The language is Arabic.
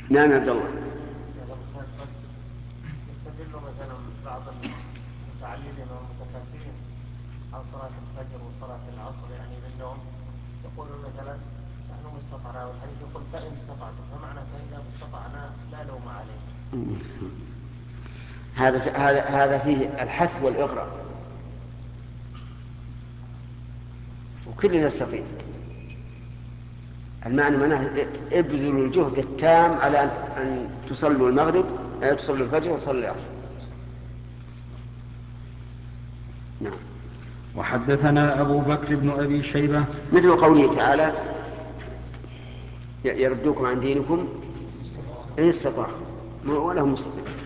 نعم يا عبد الله. يستدل مثلا بعض المتعلمين والمتكاسلين عن صلاة الفجر وصلاة العصر يعني بالنوم، يقولون مثلا نحن مستطعنا، والحديث يقول فإن استطعتم، فمعنى فإذا استطعنا لا لوم عليه. هذا فيه الحث والإغراء، وكل يستطيع. المعنى منه ابذلوا الجهد التام على أن تصلوا المغرب، تصلوا الفجر وتصلوا العصر. نعم. وحدثنا أبو بكر بن أبي شيبة مثل قوله تعالى يردوكم عن دينكم إن استطاعوا ولهم مستطيع.